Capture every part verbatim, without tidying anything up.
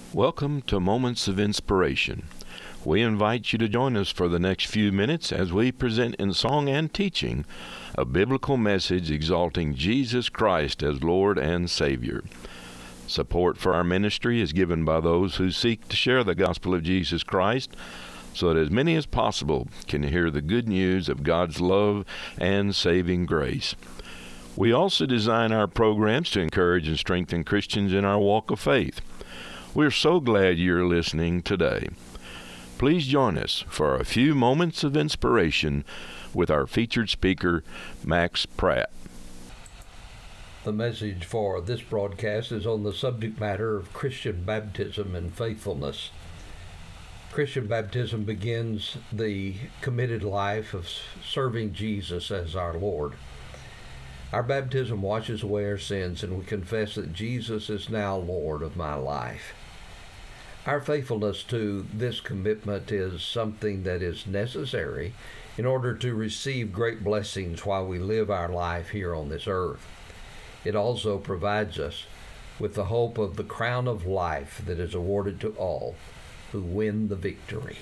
Welcome to Moments of Inspiration. We invite you to join us for the next few minutes as we present in song and teaching a biblical message exalting Jesus Christ as Lord and Savior. Support for our ministry is given by those who seek to share the gospel of Jesus Christ so that as many as possible can hear the good news of God's love and saving grace. We also design our programs to encourage and strengthen Christians in our walk of faith. We're so glad you're listening today. Please join us for a few moments of inspiration with our featured speaker, Max Pratt. The message for this broadcast is on the subject matter of Christian baptism and faithfulness. Christian baptism begins the committed life of serving Jesus as our Lord. Our baptism washes away our sins, and we confess that Jesus is now Lord of my life. Our faithfulness to this commitment is something that is necessary in order to receive great blessings while we live our life here on this earth. It also provides us with the hope of the crown of life that is awarded to all who win the victory.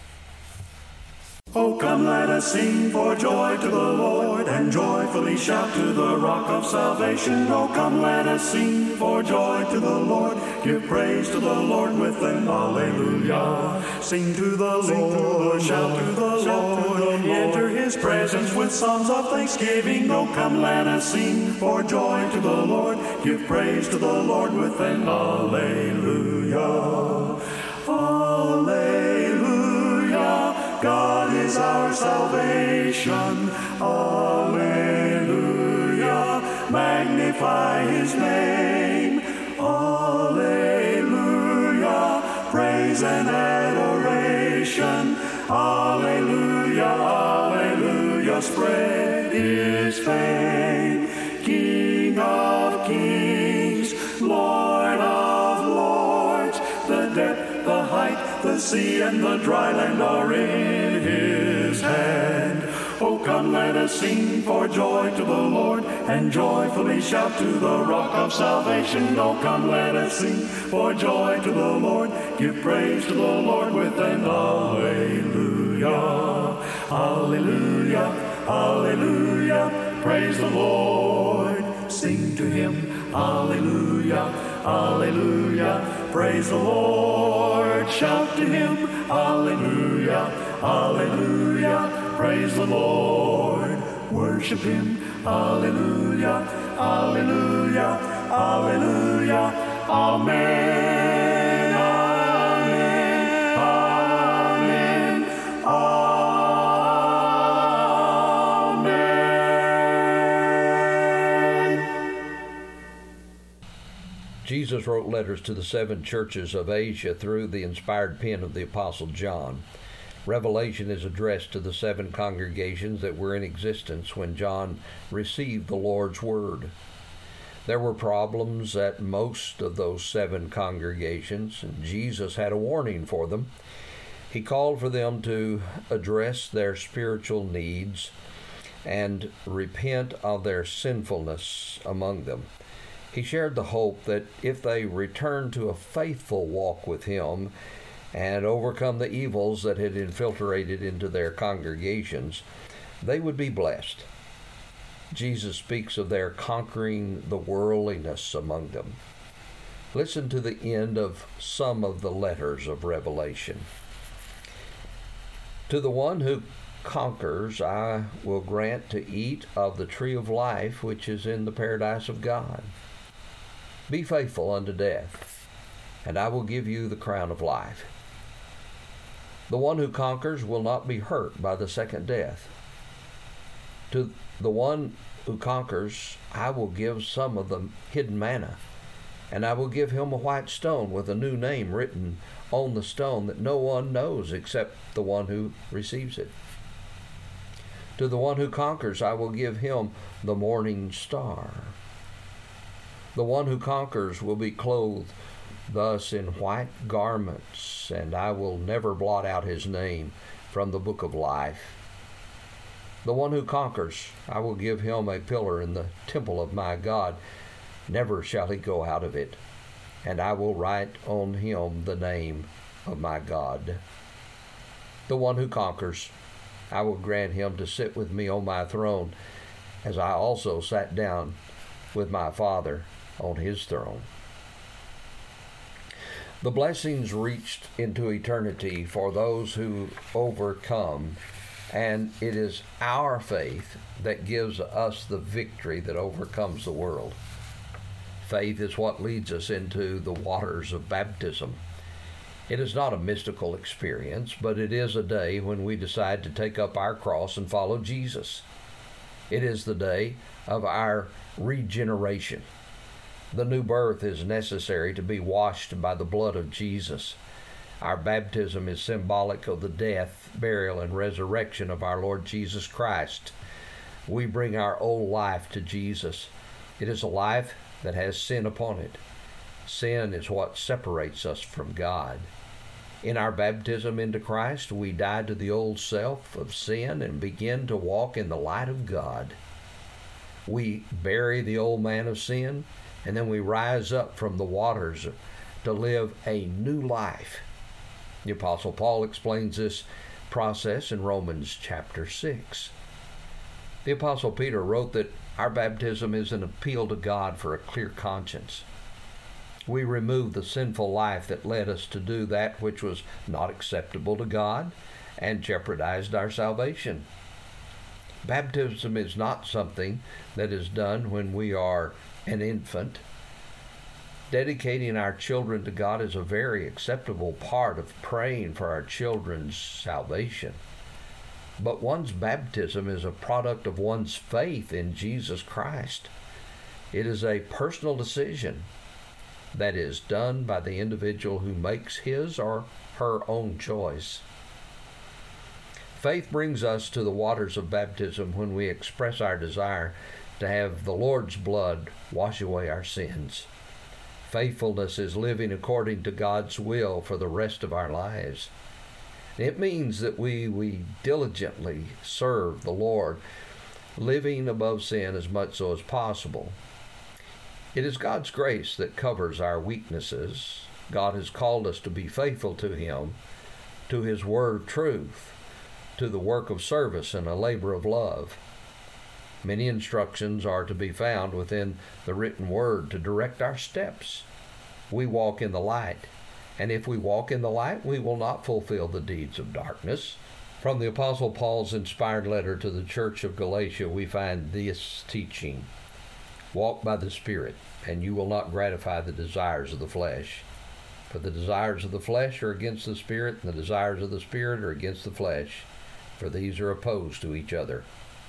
Oh, come let us sing for joy to the Lord, and joyfully shout to the rock of salvation. Oh, come let us sing for joy to the Lord, give praise to the Lord with an alleluia. Sing to the sing Lord, to the shout to the shout Lord, to the enter His presence with songs of thanksgiving. Oh, come let us sing for joy to the Lord, give praise to the Lord with an alleluia. Alleluia, God is our salvation. Alleluia, magnify His name. Alleluia, praise and adoration. Alleluia, alleluia, spread His fame. King of kings, Lord of lords, the depth, the height, the sea, and the dry land are in His hand. Oh, come let us sing for joy to the Lord, and joyfully shout to the rock of salvation. Oh, come let us sing for joy to the Lord, give praise to the Lord with an alleluia. Alleluia, alleluia, praise the Lord. Sing to Him, alleluia, alleluia, praise the Lord. Shout to Him, alleluia, alleluia, praise the Lord. Worship Him, alleluia, alleluia, alleluia, amen, amen, amen, amen. Jesus wrote letters to the seven churches of Asia through the inspired pen of the Apostle John. Revelation is addressed to the seven congregations that were in existence when John received the Lord's Word. There were problems at most of those seven congregations, and Jesus had a warning for them. He called for them to address their spiritual needs and repent of their sinfulness among them. He shared the hope that if they returned to a faithful walk with Him and overcome the evils that had infiltrated into their congregations, they would be blessed. Jesus speaks of their conquering the worldliness among them. Listen to the end of some of the letters of Revelation. To the one who conquers, I will grant to eat of the tree of life which is in the paradise of God. Be faithful unto death, and I will give you the crown of life. The one who conquers will not be hurt by the second death. To the one who conquers, I will give some of the hidden manna, and I will give him a white stone with a new name written on the stone that no one knows except the one who receives it. To the one who conquers, I will give him the morning star. The one who conquers will be clothed thus in white garments, and I will never blot out his name from the book of life. The one who conquers, I will give him a pillar in the temple of my God. Never shall he go out of it. and I will write on him the name of my God. The one who conquers, I will grant him to sit with me on my throne, as I also sat down with my Father on his throne. The blessings reached into eternity for those who overcome, and it is our faith that gives us the victory that overcomes the world. Faith is what leads us into the waters of baptism. It is not a mystical experience, but it is a day when we decide to take up our cross and follow Jesus. It is the day of our regeneration. The new birth is necessary to be washed by the blood of Jesus. Our baptism is symbolic of the death, burial, and resurrection of our Lord Jesus Christ. We bring our old life to Jesus. It is a life that has sin upon it. Sin is what separates us from God. In our baptism into Christ, we die to the old self of sin and begin to walk in the light of God. We bury the old man of sin, and then we rise up from the waters to live a new life. The Apostle Paul explains this process in Romans chapter six. The Apostle Peter wrote that our baptism is an appeal to God for a clear conscience. We remove the sinful life that led us to do that which was not acceptable to God and jeopardized our salvation. Baptism is not something that is done when we are an infant. Dedicating our children to God is a very acceptable part of praying for our children's salvation. But one's baptism is a product of one's faith in Jesus Christ. It is a personal decision that is done by the individual who makes his or her own choice. Faith brings us to the waters of baptism when we express our desire to have the Lord's blood wash away our sins. Faithfulness is living according to God's will for the rest of our lives. It means that we, we diligently serve the Lord, living above sin as much so as possible. It is God's grace that covers our weaknesses. God has called us to be faithful to Him, to His word of truth, to the work of service and a labor of love. Many instructions are to be found within the written word to direct our steps. We walk in the light, and if we walk in the light, we will not fulfill the deeds of darkness. From the Apostle Paul's inspired letter to the church of Galatia, we find this teaching. Walk by the Spirit, and you will not gratify the desires of the flesh. For the desires of the flesh are against the Spirit, and the desires of the Spirit are against the flesh, for these are opposed to each other,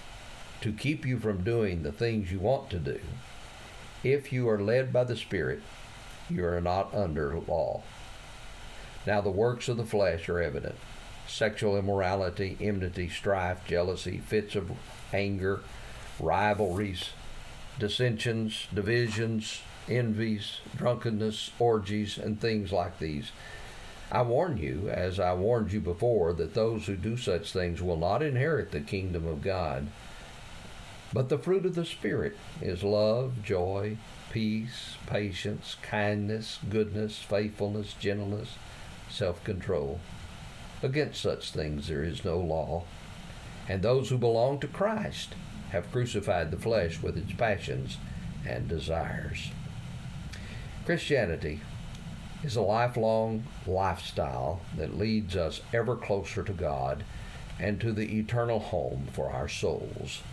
to keep you from doing the things you want to do. If you are led by the Spirit, you are not under law. Now the works of the flesh are evident: sexual immorality, enmity, strife, jealousy, fits of anger, rivalries, dissensions, divisions, envies, drunkenness, orgies, and things like these. I warn you, as I warned you before, that those who do such things will not inherit the kingdom of God. But the fruit of the Spirit is love, joy, peace, patience, kindness, goodness, faithfulness, gentleness, self-control. Against such things there is no law. And those who belong to Christ have crucified the flesh with its passions and desires. Christianity is a lifelong lifestyle that leads us ever closer to God and to the eternal home for our souls.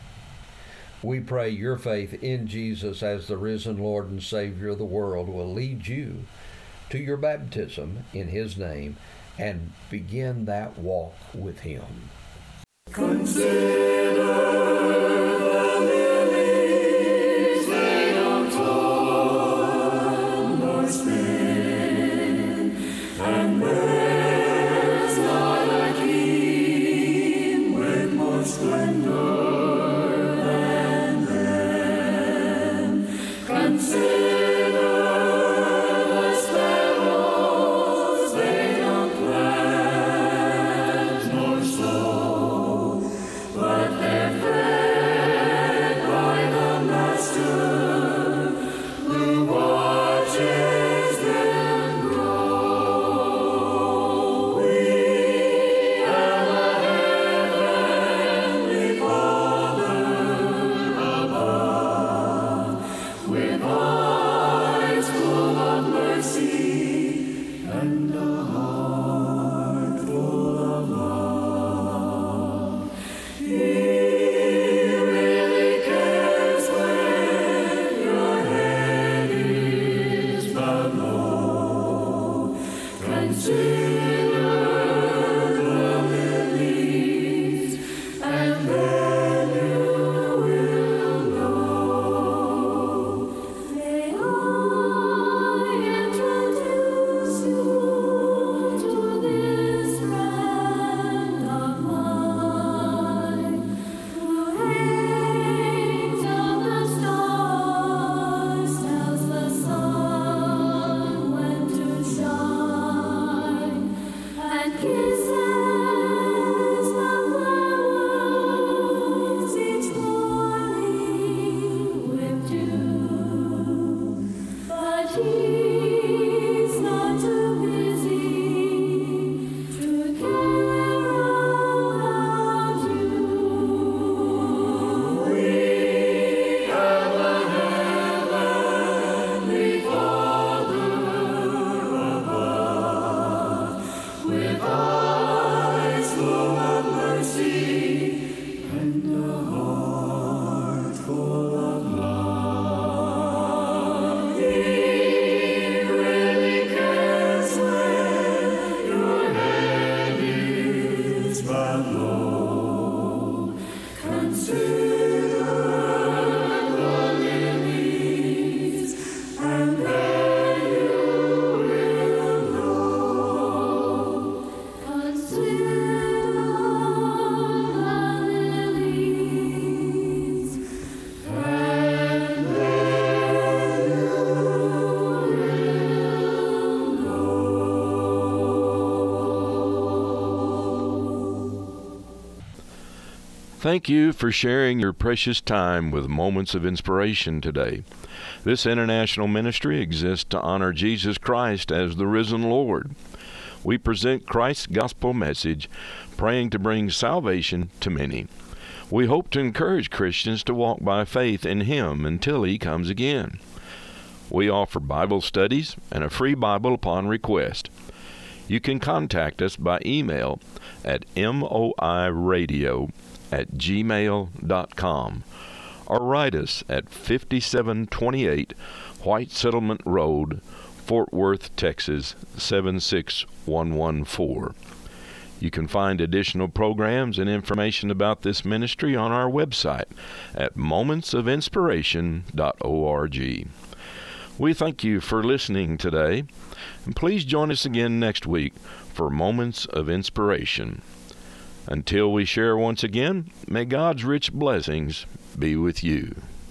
We pray your faith in Jesus as the risen Lord and Savior of the world will lead you to your baptism in His name and begin that walk with Him. Consider the lilies, they don't toil nor spin, and there's not a king with more splendor than them. Consider the sparrows, they don't plant nor sow, but their Thank you for sharing your precious time with Moments of Inspiration today. This international ministry exists to honor Jesus Christ as the risen Lord. We present Christ's gospel message, praying to bring salvation to many. We hope to encourage Christians to walk by faith in Him until He comes again. We offer Bible studies and a free Bible upon request. You can contact us by email at moiradio at gmail dot com or write us at fifty-seven twenty-eight White Settlement Road, Fort Worth, Texas seven six one one four. You can find additional programs and information about this ministry on our website at moments of inspiration dot org. We thank you for listening today, and please join us again next week for Moments of Inspiration. Until we share once again, may God's rich blessings be with you.